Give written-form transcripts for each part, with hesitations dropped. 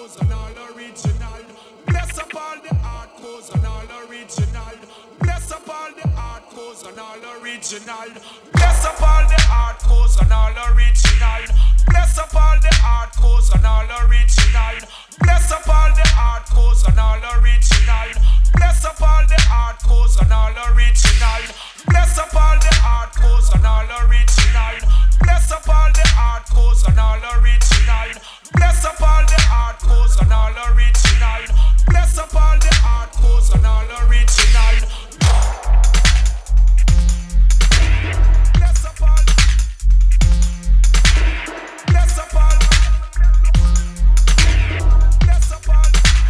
hardcores and all original. Bless up all the hardcores and all original. Bless up all the hardcores and all original. Bless up all the hardcores and all original. Bless up all the hardcores and all original. Bless up all the hardcores and all original. Bless up all the hardcores and all original. Bless up all the hardcores and all original. Bless up all the hardcores and all original. Bless up all the hardcores and all original. Bless up all the hardcores and all original. Bless up all. Bless up all. Bless up all.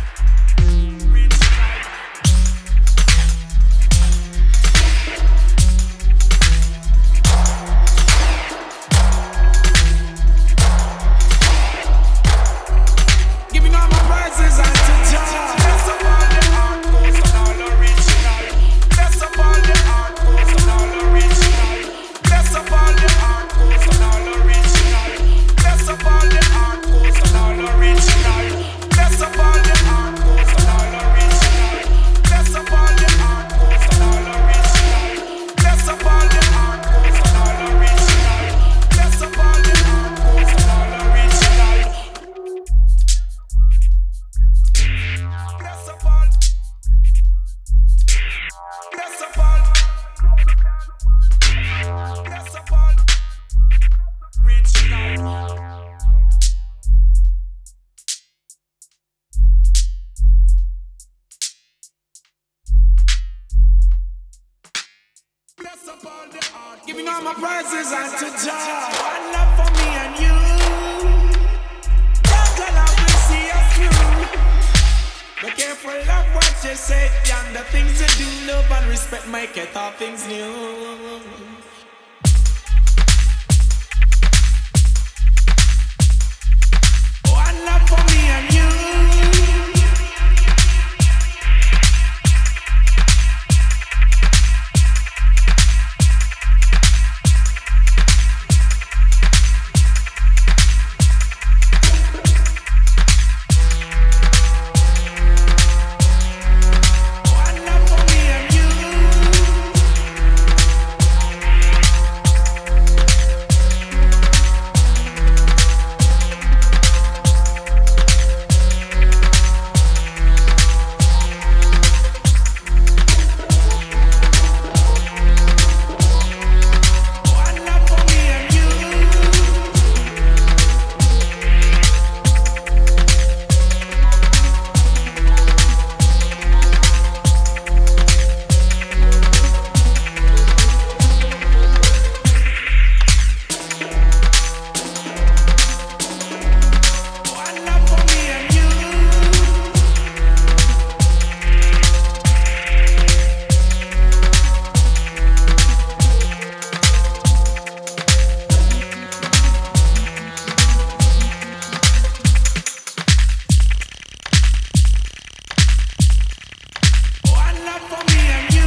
Giving all my praises unto Jah. Bless up all the hardcores and all original. Bless up all the hardcores and all original. Bless up all the hardcores and all original. Bless up all the hardcores and all original. Bless up all the hardcores and all original. Bless up all the hardcores and all original. Bless up all the hardcores and all original. Bless up all the hardcores and all original. Bless up all. Bless up all. Bless up all. Original. Bless up all the art. Giving all my praises unto Jah. One love for me and you. Jah love will see us through. Be careful of what you say and the things you do. Love and respect make it all things new. One love for me and you. One love for me and you. One love for me and you. One love for me and you. One love for me and you.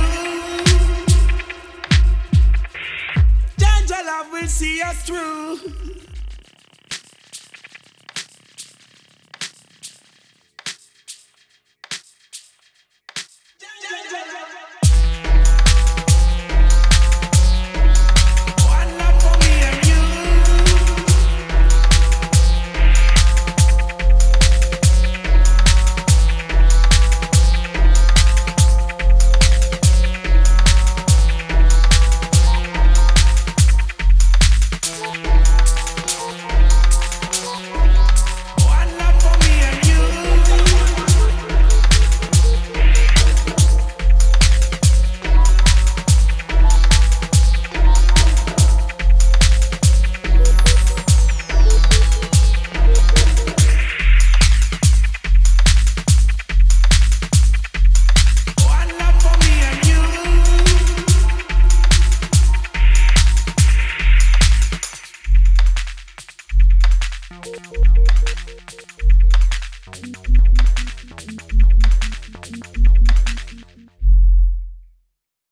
Jah love will see us through. One love for me and you. One love for me and you. One love for me and you.